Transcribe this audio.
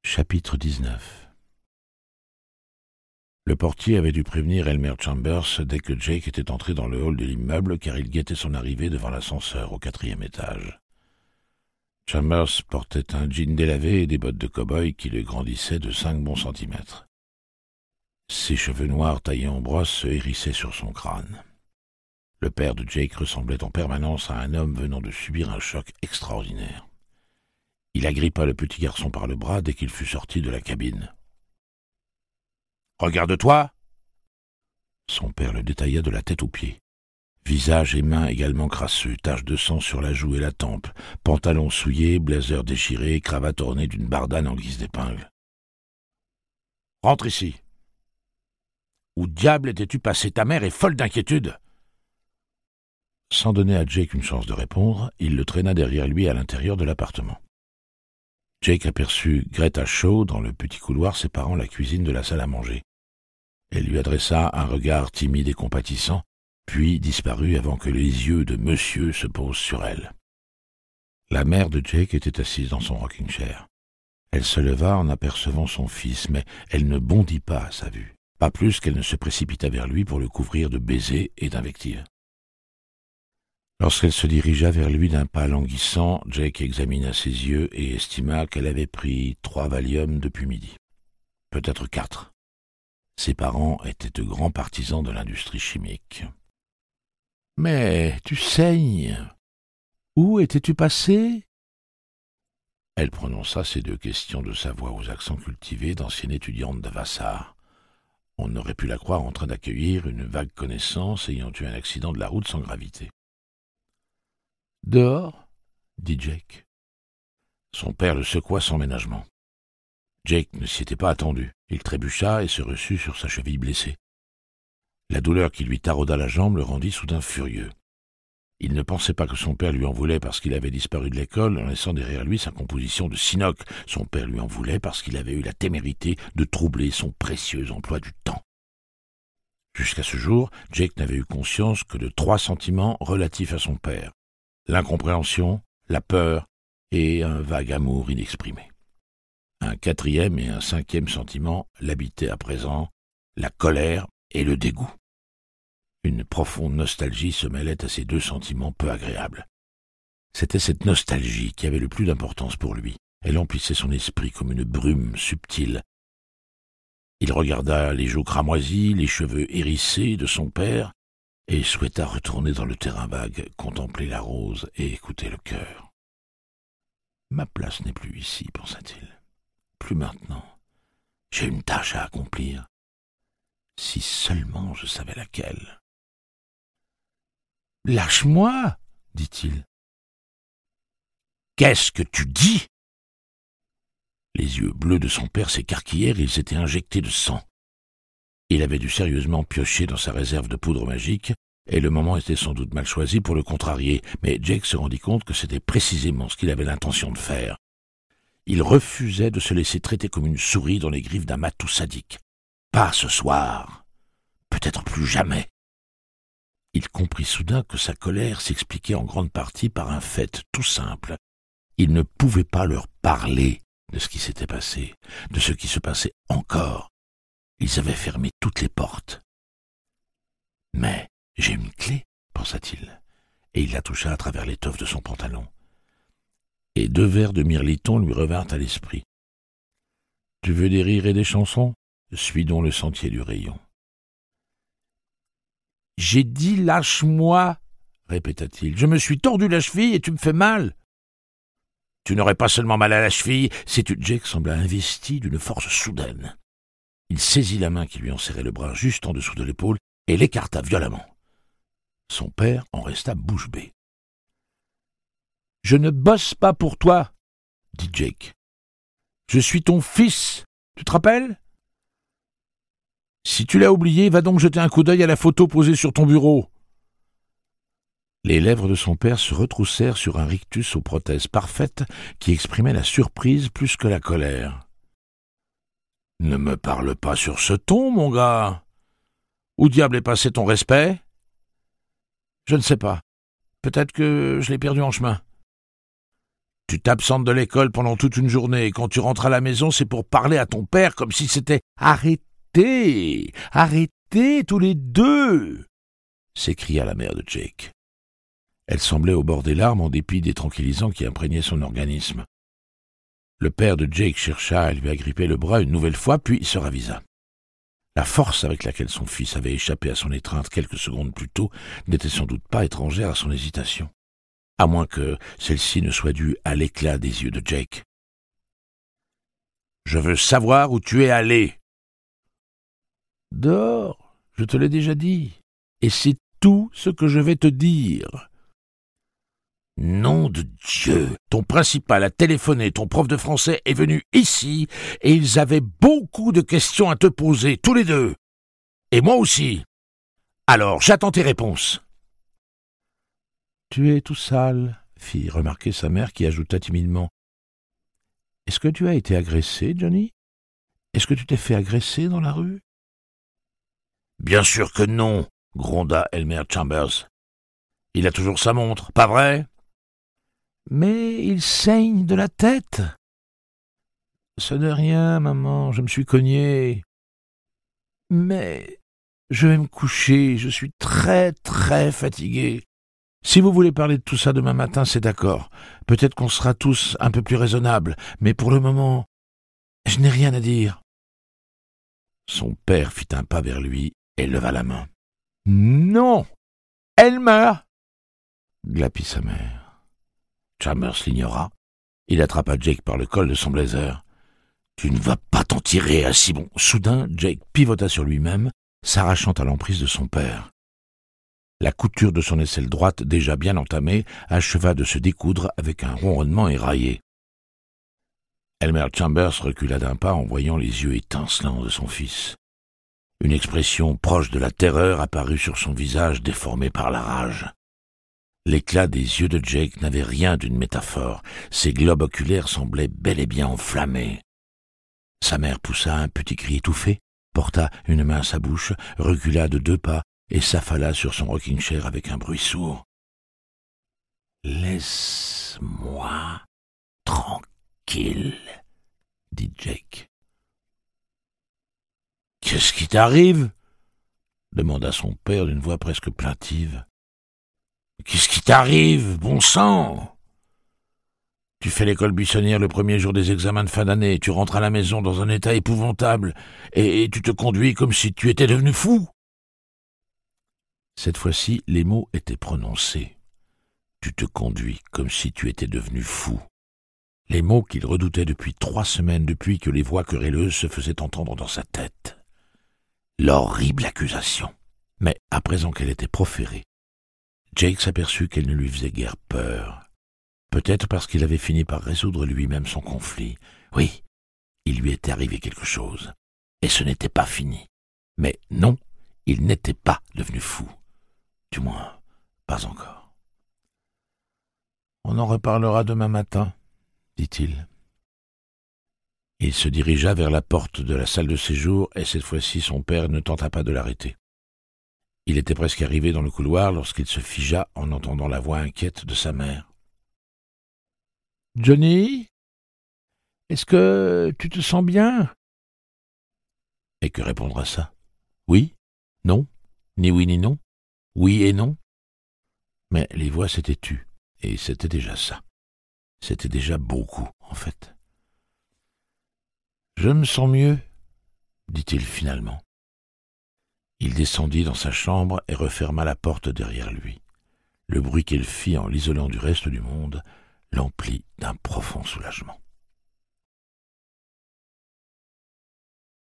Chapitre 19. Le portier avait dû prévenir Elmer Chambers dès que Jake était entré dans le hall de l'immeuble, car il guettait son arrivée devant l'ascenseur au 4e étage. Chambers portait un jean délavé et des bottes de cow-boy qui le grandissaient de 5 bons centimètres. Ses cheveux noirs taillés en brosse se hérissaient sur son crâne. Le père de Jake ressemblait en permanence à un homme venant de subir un choc extraordinaire. Il agrippa le petit garçon par le bras dès qu'il fut sorti de la cabine. « Regarde-toi !» Son père le détailla de la tête aux pieds. Visage et mains également crasseux, taches de sang sur la joue et la tempe, pantalon souillé, blazer déchiré, cravate ornée d'une bardane en guise d'épingle. « Rentre ici !»« Où diable étais-tu passé? Ta mère est folle d'inquiétude !» Sans donner à Jake une chance de répondre, il le traîna derrière lui à l'intérieur de l'appartement. Jake aperçut Greta Shaw dans le petit couloir séparant la cuisine de la salle à manger. Elle lui adressa un regard timide et compatissant, puis disparut avant que les yeux de monsieur se posent sur elle. La mère de Jake était assise dans son rocking-chair. Elle se leva en apercevant son fils, mais elle ne bondit pas à sa vue, pas plus qu'elle ne se précipita vers lui pour le couvrir de baisers et d'invectives. Lorsqu'elle se dirigea vers lui d'un pas languissant, Jake examina ses yeux et estima qu'elle avait pris 3 Valium depuis midi. Peut-être 4. Ses parents étaient de grands partisans de l'industrie chimique. « Mais tu saignes. Où étais-tu passé ?» Elle prononça ces 2 questions de sa voix aux accents cultivés d'ancienne étudiante de Vassar. On aurait pu la croire en train d'accueillir une vague connaissance ayant eu un accident de la route sans gravité. « Dehors ?» dit Jake. Son père le secoua sans ménagement. Jake ne s'y était pas attendu. Il trébucha et se reçut sur sa cheville blessée. La douleur qui lui tarauda la jambe le rendit soudain furieux. Il ne pensait pas que son père lui en voulait parce qu'il avait disparu de l'école en laissant derrière lui sa composition de sinoc. Son père lui en voulait parce qu'il avait eu la témérité de troubler son précieux emploi du temps. Jusqu'à ce jour, Jake n'avait eu conscience que de 3 sentiments relatifs à son père. L'incompréhension, la peur et un vague amour inexprimé. Un 4e et un 5e sentiment l'habitaient à présent, la colère et le dégoût. Une profonde nostalgie se mêlait à ces 2 sentiments peu agréables. C'était cette nostalgie qui avait le plus d'importance pour lui. Elle emplissait son esprit comme une brume subtile. Il regarda les joues cramoisies, les cheveux hérissés de son père, et souhaita retourner dans le terrain vague, contempler la rose et écouter le cœur. « Ma place n'est plus ici, pensa-t-il. Plus maintenant. J'ai une tâche à accomplir. Si seulement je savais laquelle. »« Lâche-moi !» dit-il. « Qu'est-ce que tu dis ?» Les yeux bleus de son père s'écarquillèrent et il s'était injecté de sang. Il avait dû sérieusement piocher dans sa réserve de poudre magique, et le moment était sans doute mal choisi pour le contrarier, mais Jake se rendit compte que c'était précisément ce qu'il avait l'intention de faire. Il refusait de se laisser traiter comme une souris dans les griffes d'un matou sadique. Pas ce soir. Peut-être plus jamais. Il comprit soudain que sa colère s'expliquait en grande partie par un fait tout simple. Il ne pouvait pas leur parler de ce qui s'était passé, de ce qui se passait encore. Ils avaient fermé toutes les portes. « Mais j'ai une clé, pensa-t-il, et il la toucha à travers l'étoffe de son pantalon. Et 2 verres de mirliton lui revinrent à l'esprit. « Tu veux des rires et des chansons? Suis donc le sentier du rayon. »« J'ai dit lâche-moi, répéta-t-il. Je me suis tordu la cheville et tu me fais mal. »« Tu n'aurais pas seulement mal à la cheville si tu... » Jake sembla investi d'une force soudaine. Il saisit la main qui lui enserrait le bras juste en dessous de l'épaule et l'écarta violemment. Son père en resta bouche bée. « Je ne bosse pas pour toi, » dit Jake. « Je suis ton fils, tu te rappelles ? Si tu l'as oublié, va donc jeter un coup d'œil à la photo posée sur ton bureau. » Les lèvres de son père se retroussèrent sur un rictus aux prothèses parfaites qui exprimait la surprise plus que la colère. « Ne me parle pas sur ce ton, mon gars. Où diable est passé ton respect ? » ?»« Je ne sais pas. Peut-être que je l'ai perdu en chemin. » Tu t'absentes de l'école pendant toute une journée et quand tu rentres à la maison, c'est pour parler à ton père comme si c'était « Arrêtez! Arrêtez tous les deux !» s'écria la mère de Jake. Elle semblait au bord des larmes en dépit des tranquillisants qui imprégnaient son organisme. Le père de Jake chercha à lui agripper le bras une nouvelle fois, puis se ravisa. La force avec laquelle son fils avait échappé à son étreinte quelques secondes plus tôt n'était sans doute pas étrangère à son hésitation, à moins que celle-ci ne soit due à l'éclat des yeux de Jake. « Je veux savoir où tu es allé. »« Dehors, je te l'ai déjà dit, et c'est tout ce que je vais te dire. » Nom de Dieu! Ton principal a téléphoné, ton prof de français est venu ici, et ils avaient beaucoup de questions à te poser, tous les deux. Et moi aussi. Alors, j'attends tes réponses. Tu es tout sale, fit remarquer sa mère qui ajouta timidement. Est-ce que tu as été agressé, Johnny? Est-ce que tu t'es fait agresser dans la rue? Bien sûr que non, gronda Elmer Chambers. Il a toujours sa montre, pas vrai? Mais il saigne de la tête. Ce n'est rien, maman, je me suis cogné. Mais je vais me coucher, je suis très très fatigué. Si vous voulez parler de tout ça demain matin, c'est d'accord. Peut-être qu'on sera tous un peu plus raisonnables, mais pour le moment, je n'ai rien à dire. Son père fit un pas vers lui et leva la main. « Non, Elmer !» glapit sa mère. Chambers l'ignora. Il attrapa Jake par le col de son blazer. « Tu ne vas pas t'en tirer, ainsi bon !» Soudain, Jake pivota sur lui-même, s'arrachant à l'emprise de son père. La couture de son aisselle droite, déjà bien entamée, acheva de se découdre avec un ronronnement éraillé. Elmer Chambers recula d'un pas en voyant les yeux étincelants de son fils. Une expression proche de la terreur apparut sur son visage déformé par la rage. L'éclat des yeux de Jake n'avait rien d'une métaphore. Ses globes oculaires semblaient bel et bien enflammés. Sa mère poussa un petit cri étouffé, porta une main à sa bouche, recula de 2 pas et s'affala sur son rocking-chair avec un bruit sourd. « Laisse-moi tranquille, » dit Jake. « Qu'est-ce qui t'arrive ?» demanda son père d'une voix presque plaintive. « Qu'est-ce qui t'arrive, bon sang ? Tu fais l'école buissonnière le premier jour des examens de fin d'année, tu rentres à la maison dans un état épouvantable, et tu te conduis comme si tu étais devenu fou. » Cette fois-ci, les mots étaient prononcés. Tu te conduis comme si tu étais devenu fou. Les mots qu'il redoutait depuis 3 semaines, depuis que les voix querelleuses se faisaient entendre dans sa tête. L'horrible accusation. Mais à présent qu'elle était proférée, Jake s'aperçut qu'elle ne lui faisait guère peur. Peut-être parce qu'il avait fini par résoudre lui-même son conflit. Oui, il lui était arrivé quelque chose. Et ce n'était pas fini. Mais non, il n'était pas devenu fou. Du moins, pas encore. « On en reparlera demain matin, » dit-il. Il se dirigea vers la porte de la salle de séjour et cette fois-ci son père ne tenta pas de l'arrêter. Il était presque arrivé dans le couloir lorsqu'il se figea en entendant la voix inquiète de sa mère. « Johnny, est-ce que tu te sens bien ?» Et que répondre à ça? Oui, non, ni oui ni non, oui et non. Mais les voix s'étaient tues, et c'était déjà ça. C'était déjà beaucoup, en fait. « Je me sens mieux, » dit-il finalement. Il descendit dans sa chambre et referma la porte derrière lui. Le bruit qu'elle fit en l'isolant du reste du monde l'emplit d'un profond soulagement.